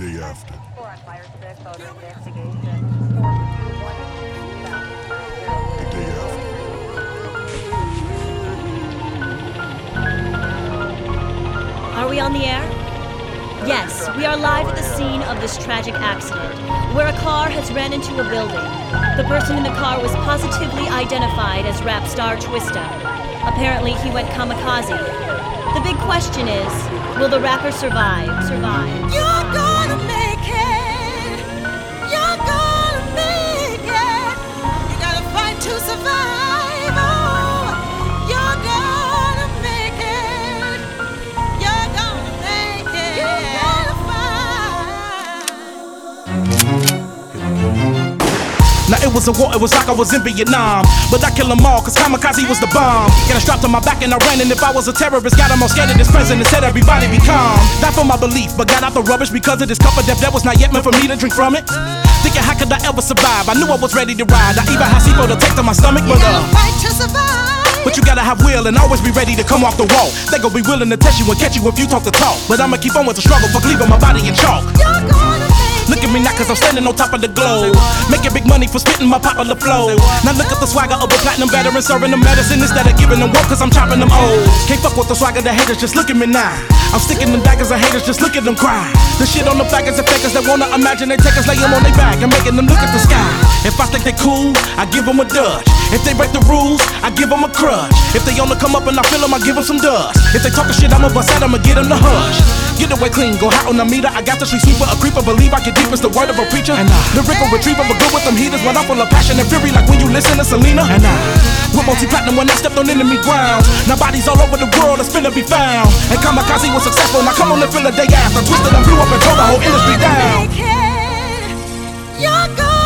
day after. The day after. Are we on the air? Yes, we are live at the scene of this tragic accident, where a car has ran into a building. The person in the car was positively identified as rap star Twista. Apparently, he went kamikaze. The big question is, will the rapper survive? You're gonna make it. You're gonna make it. You gotta fight to survive. Oh, you're gonna make it. You're gonna make it. You gotta fight. Now it was a war, it was like I was in Vietnam. But I killed them all, cause kamikaze was the bomb. Got a strap to my back and I ran, and if I was a terrorist, got them all scared of this president, said everybody be calm. Died for my belief, but got out the rubbish because of this cup of death that was not yet meant for me to drink from it. Thinking how could I ever survive? I knew I was ready to ride. I even had C4 to take to my stomach, You gotta fight to survive. but you gotta have will and always be ready to come off the wall. They gon' be willing to test you and catch you if you talk the talk. But I'ma keep on with the struggle, fuck leaving my body in chalk. You're gonna make Look at me now cause I'm standing on top of the globe, making big money for spitting my popular flow. Now look at the swagger of a platinum veteran, serving them medicine instead of giving them woke, cause I'm chopping them old. Can't fuck with the swagger, the haters, just look at me now. I'm sticking them daggers of haters, just look at them cry. The shit on the baggers and fakers that wanna imagine they take us, lay them on their back and making them look at the sky. If I think they cool, I give them a dutch. If they break the rules, I give them a crutch. If they only come up and I feel them, I give them some dust. If they talking shit, I'ma bust out, I'ma get them to hush. Get away clean, go hot on the meter. I got the street sweeper, a creeper, believe I can deep as the word of a preacher. And lyrical retriever, but good with them heaters. When I'm full of passion and fury, like when you listen to Selena. And with multi-platinum when I stepped on enemy ground. Now bodies all over the world that's finna be found. And kamikaze was successful, now come on and feel the day after. Twisted and blew up and tore the whole industry down. it. You're gonna